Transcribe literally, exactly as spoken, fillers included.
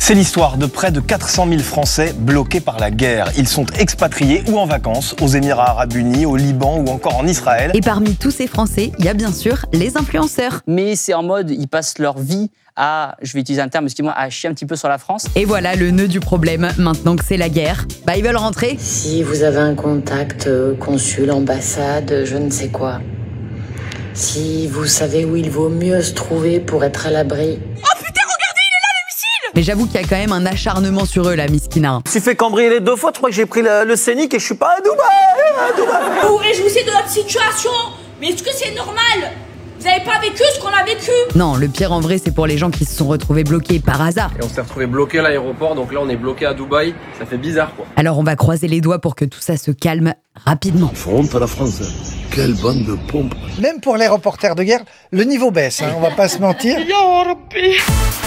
C'est l'histoire de près de quatre cent mille Français bloqués par la guerre. Ils sont expatriés ou en vacances aux Émirats Arabes Unis, au Liban ou encore en Israël. Et parmi tous ces Français, il y a bien sûr les influenceurs. Mais c'est en mode, ils passent leur vie à, je vais utiliser un terme, excusez-moi, à chier un petit peu sur la France. Et voilà le nœud du problème, maintenant que c'est la guerre. Bah ils veulent rentrer. Si vous avez un contact, euh, consul, ambassade, je ne sais quoi. Si vous savez où il vaut mieux se trouver pour être à l'abri. Mais j'avoue qu'il y a quand même un acharnement sur eux, la miskina. Je me suis fait cambrioler deux fois, tu crois que j'ai pris le, le Scénic et je suis pas à Dubaï, à Dubaï. Vous vous réjouissez de notre situation, mais est-ce que c'est normal? Vous n'avez pas vécu ce qu'on a vécu? Non, le pire en vrai, c'est pour les gens qui se sont retrouvés bloqués par hasard. Et on s'est retrouvés bloqués à l'aéroport, donc là on est bloqué à Dubaï, ça fait bizarre quoi. Alors on va croiser les doigts pour que tout ça se calme rapidement. Il faut honte à la France. Quelle bande de pompes. Même pour les reporters de guerre, le niveau baisse, hein, on va pas se mentir.